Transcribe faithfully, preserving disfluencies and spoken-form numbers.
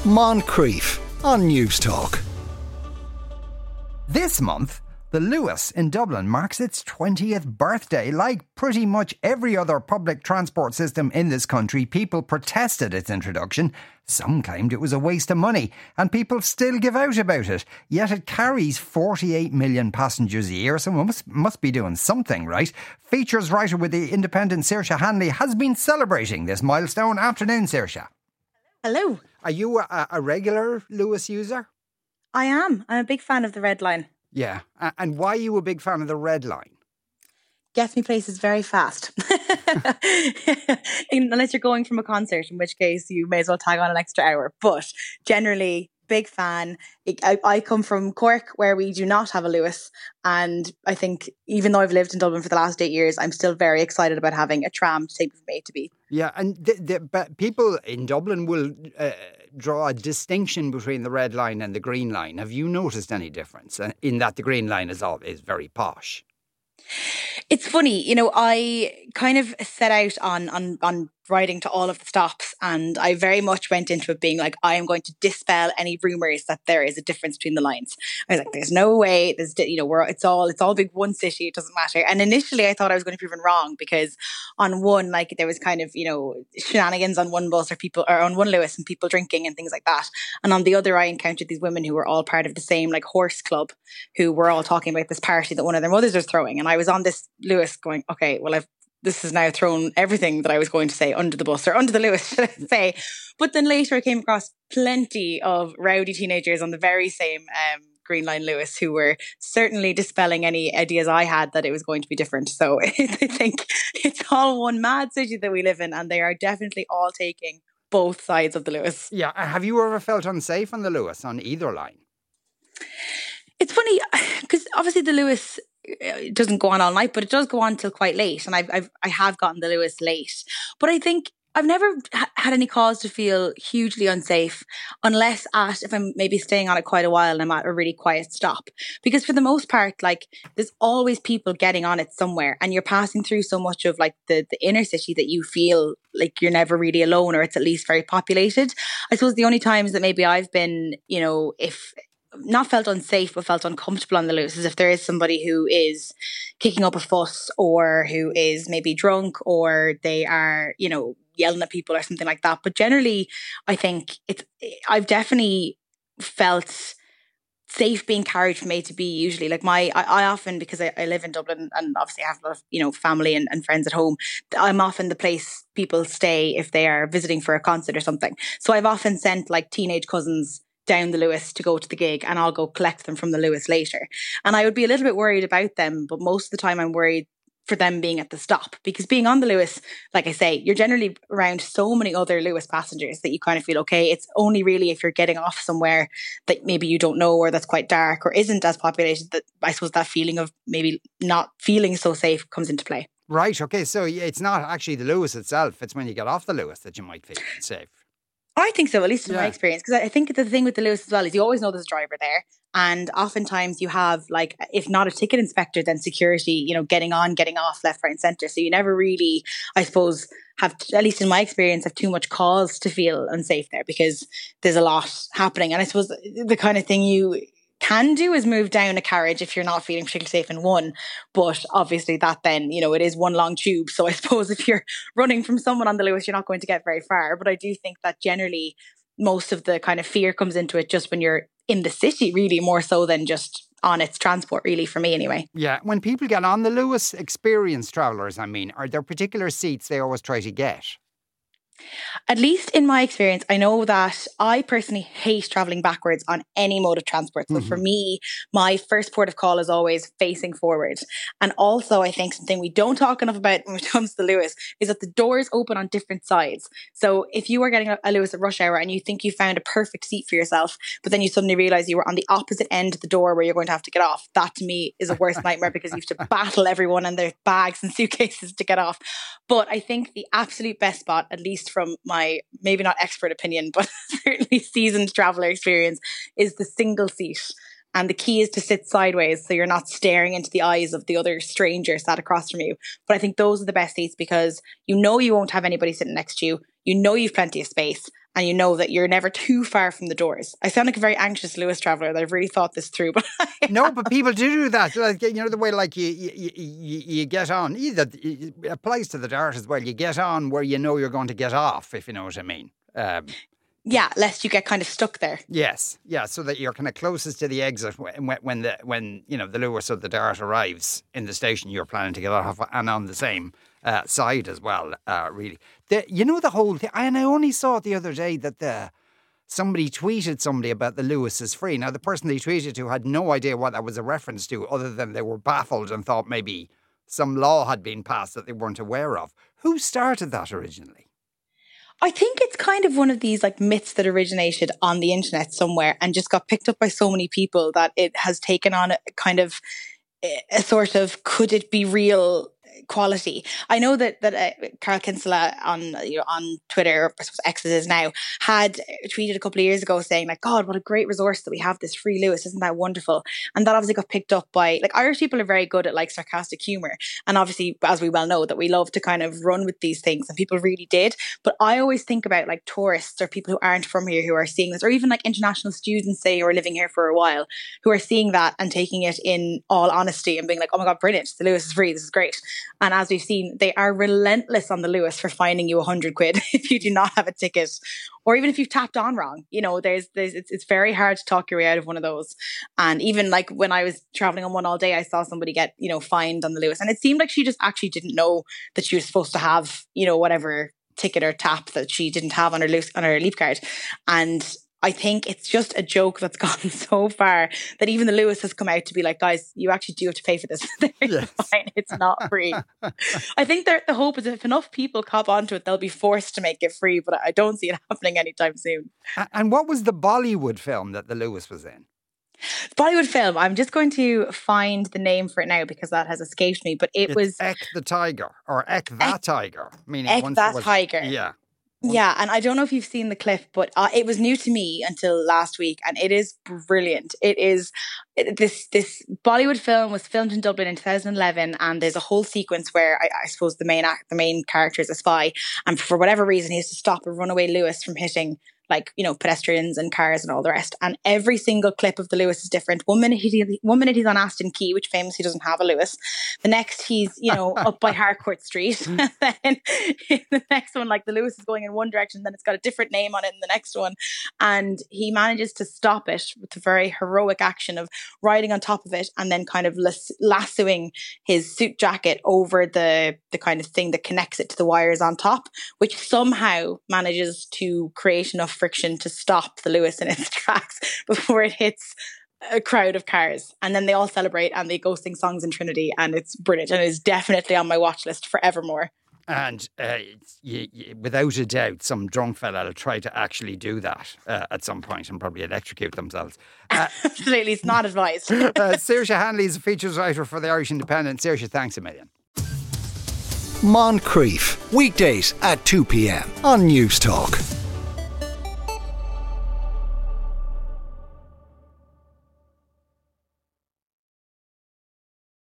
Moncrief on News Talk. This month, the Luas in Dublin marks its twentieth birthday. Like pretty much every other public transport system in this country, people protested its introduction. Some claimed it was a waste of money, and people still give out about it. Yet it carries forty-eight million passengers a year, so we must, must be doing something right. Features writer with The Independent, Saoirse Hanley, has been celebrating this milestone. Afternoon, Saoirse. Hello. Are you a, a regular Luas user? I am. I'm a big fan of the Red Line. Yeah. And why are you a big fan of the Red Line? Gets me places very fast. Unless you're going from a concert, in which case you may as well tag on an extra hour. But generally, big fan. I, I come from Cork, where we do not have a Luas. And I think even though I've lived in Dublin for the last eight years, I'm still very excited about having a tram to take me from A to B. Yeah, and the, the, but people in Dublin will uh, draw a distinction between the Red Line and the Green Line. Have you noticed any difference in that the Green Line is all, is very posh? It's funny, you know, I kind of set out on, on, on riding to all of the stops, and I very much went into it being like, I am going to dispel any rumours that there is a difference between the lines. I was like, there's no way, there's, you know, we're, it's all, it's all big one city, it doesn't matter. And initially I thought I was going to be proven wrong, because on one, like there was kind of, you know, shenanigans on one bus or people, or on one Luas and people drinking and things like that. And on the other, I encountered these women who were all part of the same like horse club, who were all talking about this party that one of their mothers was throwing. And I was on this Luas going, okay, well, I've this has now thrown everything that I was going to say under the bus, or under the Luas, should I say. But then later I came across plenty of rowdy teenagers on the very same um, Green Line Luas who were certainly dispelling any ideas I had that it was going to be different. So I think it's all one mad city that we live in, and they are definitely all taking both sides of the Luas. Yeah. Have you ever felt unsafe on the Luas, on either line? It's funny, because obviously the Luas, it doesn't go on all night, but it does go on till quite late. And I've, I've, I have gotten the Luas late. But I think I've never ha- had any cause to feel hugely unsafe, unless at, if I'm maybe staying on it quite a while and I'm at a really quiet stop. Because for the most part, like, there's always people getting on it somewhere, and you're passing through so much of like the, the inner city that you feel like you're never really alone, or it's at least very populated. I suppose the only times that maybe I've been, you know, if not felt unsafe, but felt uncomfortable on the Luas, is if there is somebody who is kicking up a fuss, or who is maybe drunk, or they are, you know, yelling at people or something like that. But generally, I think it's, I've definitely felt safe being carried from A to B usually. Like my, I, I often, because I, I live in Dublin and obviously I have a lot of, you know, family and, and friends at home, I'm often the place people stay if they are visiting for a concert or something. So I've often sent like teenage cousins down the Luas to go to the gig, and I'll go collect them from the Luas later. And I would be a little bit worried about them, but most of the time I'm worried for them being at the stop, because being on the Luas, like I say, you're generally around so many other Luas passengers that you kind of feel okay. It's only really if you're getting off somewhere that maybe you don't know, or that's quite dark, or isn't as populated, that I suppose that feeling of maybe not feeling so safe comes into play. Right, okay, so it's not actually the Luas itself, it's when you get off the Luas that you might feel unsafe. I think so, at least in yeah. my experience, because I think the thing with the Luas as well is you always know there's a driver there, and oftentimes you have, like, if not a ticket inspector, then security, you know, getting on, getting off, left, right and centre. So you never really, I suppose, have, at least in my experience, have too much cause to feel unsafe there, because there's a lot happening. And I suppose the kind of thing you can do is move down a carriage if you're not feeling particularly safe in one. But obviously that then, you know, it is one long tube. So I suppose if you're running from someone on the Luas, you're not going to get very far. But I do think that generally most of the kind of fear comes into it just when you're in the city, really, more so than just on its transport, really, for me anyway. Yeah, when people get on the Luas, experienced travellers, I mean, are there particular seats they always try to get? At least in my experience, I know that I personally hate travelling backwards on any mode of transport. So mm-hmm. for me, my first port of call is always facing forward. And also, I think something we don't talk enough about when it comes to Luas is that the doors open on different sides. So if you are getting a Luas at rush hour and you think you found a perfect seat for yourself, but then you suddenly realise you were on the opposite end of the door where you're going to have to get off, that to me is a worst nightmare, because you have to battle everyone and their bags and suitcases to get off. But I think the absolute best spot, at least from my maybe not expert opinion, but certainly seasoned traveller experience, is the single seat. And the key is to sit sideways so you're not staring into the eyes of the other stranger sat across from you. But I think those are the best seats, because you know you won't have anybody sitting next to you. You know you've plenty of space, and you know that you're never too far from the doors. I sound like a very anxious Luas traveller that I've really thought this through. But no, but people do do that. Like, you know, the way like you you, you, you get on. Either it applies to the Dart as well. You get on where you know you're going to get off, if you know what I mean. Um, yeah, lest you get kind of stuck there. Yes, yeah, so that you're kind of closest to the exit when when the when you know the Luas or the Dart arrives in the station you're planning to get off, and on the same uh, side as well. Uh, really, the, you know the whole thing. And I only saw it the other day that the somebody tweeted somebody about the Luas is free. Now the person they tweeted to had no idea what that was a reference to, other than they were baffled and thought maybe some law had been passed that they weren't aware of. Who started that originally? I think it's kind of one of these like myths that originated on the internet somewhere and just got picked up by so many people that it has taken on a kind of a sort of, could it be real quality? I know that that uh, Carl Kinsella on you know on Twitter, or I suppose X it is now, had tweeted a couple of years ago saying like, God, what a great resource that we have, this free Luas, isn't that wonderful? And that obviously got picked up by, like, Irish people are very good at like sarcastic humour, and obviously, as we well know, that we love to kind of run with these things, and people really did. But I always think about like tourists or people who aren't from here who are seeing this, or even like international students, say, who are living here for a while, who are seeing that and taking it in all honesty and being like, oh my God, brilliant, the Luas is free, this is great. And as we've seen, they are relentless on the Luas for fining you a hundred quid if you do not have a ticket, or even if you've tapped on wrong. You know, there's, there's, it's, it's very hard to talk your way out of one of those. And even like when I was traveling on one all day, I saw somebody get, you know, fined on the Luas, and it seemed like she just actually didn't know that she was supposed to have, you know, whatever ticket or tap that she didn't have on her loose, on her leap card. And I think it's just a joke that's gone so far that even the Luas has come out to be like, guys, you actually do have to pay for this. Yes. Fine, it's not free. I think the hope is if enough people cop onto it, they'll be forced to make it free, but I don't see it happening anytime soon. And what was the Bollywood film that the Luas was in? Bollywood film, I'm just going to find the name for it now because that has escaped me, but it it's was... Ek the Tiger, or Ek that Ek, Tiger. Meaning Ek once that was, Tiger. Yeah. Yeah, and I don't know if you've seen the clip, but uh, it was new to me until last week, and it is brilliant. It is it, this this Bollywood film was filmed in Dublin in two thousand eleven, and there's a whole sequence where I, I suppose the main act, the main character is a spy, and for whatever reason he has to stop a runaway Luas from hitting, like, you know, pedestrians and cars and all the rest. And every single clip of the Luas is different. One minute he one minute he's on Aston Quay, which famously doesn't have a Luas. The next he's, you know, up by Harcourt Street. And then in the next one, like, the Luas is going in one direction, then it's got a different name on it in the next one. And he manages to stop it with a very heroic action of riding on top of it and then kind of lass- lassoing his suit jacket over the the kind of thing that connects it to the wires on top, which somehow manages to create enough friction to stop the Luas in its tracks before it hits a crowd of cars. And then they all celebrate and they go sing songs in Trinity, and it's brilliant, and it is definitely on my watch list forevermore. And uh, you, you, without a doubt, some drunk fella will try to actually do that uh, at some point and probably electrocute themselves. Uh, Absolutely, it's not advised. uh, Saoirse Hanley is a features writer for the Irish Independent. Saoirse, thanks a million. Moncrief, weekdays at two p.m. on News Talk.